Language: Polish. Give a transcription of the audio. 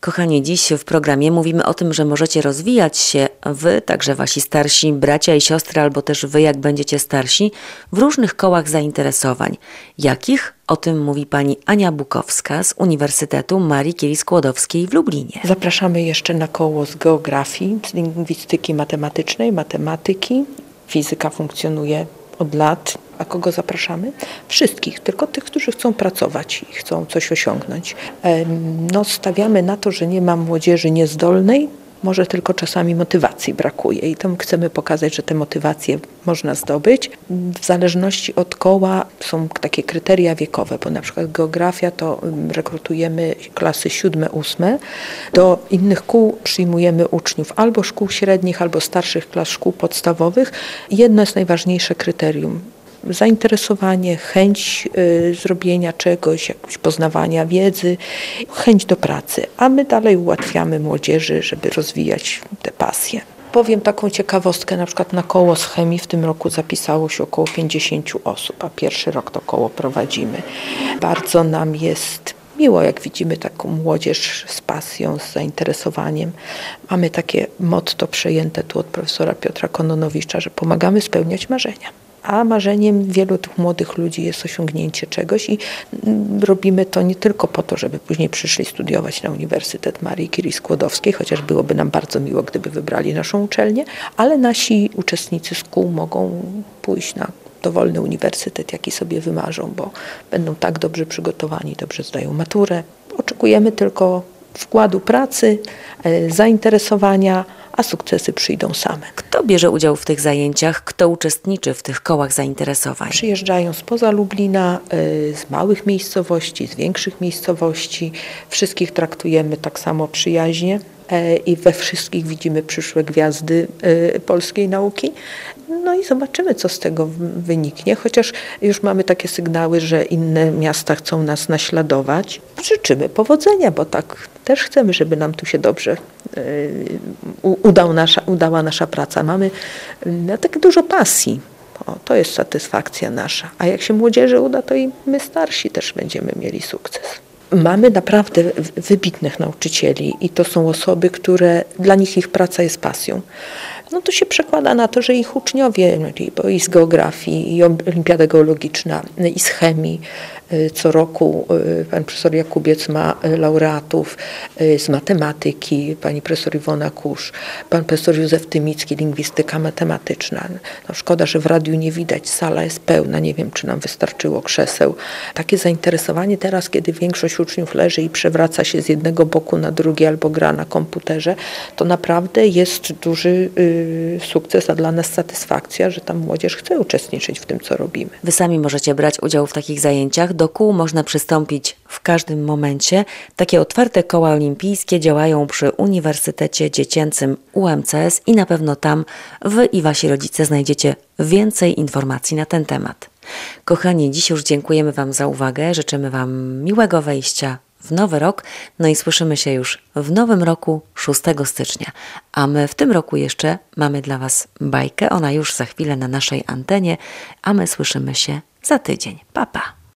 Kochani, dziś w programie mówimy o tym, że możecie rozwijać się wy, także wasi starsi bracia i siostry, albo też wy, jak będziecie starsi, w różnych kołach zainteresowań. Jakich? O tym mówi pani Ania Bukowska z Uniwersytetu Marii Curie-Skłodowskiej w Lublinie. Zapraszamy jeszcze na koło z geografii, z lingwistyki matematycznej, matematyki. Fizyka funkcjonuje od lat. A kogo zapraszamy? Wszystkich, tylko tych, którzy chcą pracować i chcą coś osiągnąć. Stawiamy na to, że nie ma młodzieży niezdolnej, może tylko czasami motywacji brakuje i tam chcemy pokazać, że te motywacje można zdobyć. W zależności od koła są takie kryteria wiekowe, bo na przykład geografia to rekrutujemy klasy 7-8. Do innych kół przyjmujemy uczniów albo szkół średnich, albo starszych klas szkół podstawowych. Jedno jest najważniejsze kryterium. Zainteresowanie, chęć zrobienia czegoś, jakiegoś poznawania wiedzy, chęć do pracy, a my dalej ułatwiamy młodzieży, żeby rozwijać te pasje. Powiem taką ciekawostkę, na przykład na koło z chemii w tym roku zapisało się około 50 osób, a pierwszy rok to koło prowadzimy. Bardzo nam jest miło, jak widzimy taką młodzież z pasją, z zainteresowaniem. Mamy takie motto przejęte tu od profesora Piotra Kononowicza, że pomagamy spełniać marzenia. A marzeniem wielu tych młodych ludzi jest osiągnięcie czegoś i robimy to nie tylko po to, żeby później przyszli studiować na Uniwersytet Marii Curie-Skłodowskiej, chociaż byłoby nam bardzo miło, gdyby wybrali naszą uczelnię, ale nasi uczestnicy szkół mogą pójść na dowolny uniwersytet, jaki sobie wymarzą, bo będą tak dobrze przygotowani, dobrze zdają maturę. Oczekujemy tylko wkładu pracy, zainteresowania, a sukcesy przyjdą same. Kto bierze udział w tych zajęciach? Kto uczestniczy w tych kołach zainteresowań? Przyjeżdżają spoza Lublina, z małych miejscowości, z większych miejscowości. Wszystkich traktujemy tak samo przyjaźnie i we wszystkich widzimy przyszłe gwiazdy polskiej nauki. No i zobaczymy, co z tego wyniknie, chociaż już mamy takie sygnały, że inne miasta chcą nas naśladować. Życzymy powodzenia, bo tak też chcemy, żeby nam tu się dobrze udała nasza praca. Mamy tak dużo pasji. To jest satysfakcja nasza. A jak się młodzieży uda, to i my starsi też będziemy mieli sukces. Mamy naprawdę wybitnych nauczycieli i to są osoby, które dla nich ich praca jest pasją. No to się przekłada na to, że ich uczniowie, bo i z geografii, i olimpiada geologiczna, i z chemii, co roku pan profesor Jakubiec ma laureatów, z matematyki, pani profesor Iwona Kusz, pan profesor Józef Tymicki, lingwistyka matematyczna. No szkoda, że w radiu nie widać, sala jest pełna, nie wiem, czy nam wystarczyło krzeseł. Takie zainteresowanie teraz, kiedy większość uczniów leży i przewraca się z jednego boku na drugi albo gra na komputerze, to naprawdę jest duży sukces, a dla nas satysfakcja, że ta młodzież chce uczestniczyć w tym, co robimy. Wy sami możecie brać udział w takich zajęciach. Do kół można przystąpić w każdym momencie. Takie otwarte koła olimpijskie działają przy Uniwersytecie Dziecięcym UMCS i na pewno tam wy i wasi rodzice znajdziecie więcej informacji na ten temat. Kochani, dziś już dziękujemy wam za uwagę, życzymy wam miłego wejścia w nowy rok, no i słyszymy się już w nowym roku 6 stycznia. A my w tym roku jeszcze mamy dla was bajkę, ona już za chwilę na naszej antenie, a my słyszymy się za tydzień. Pa, pa!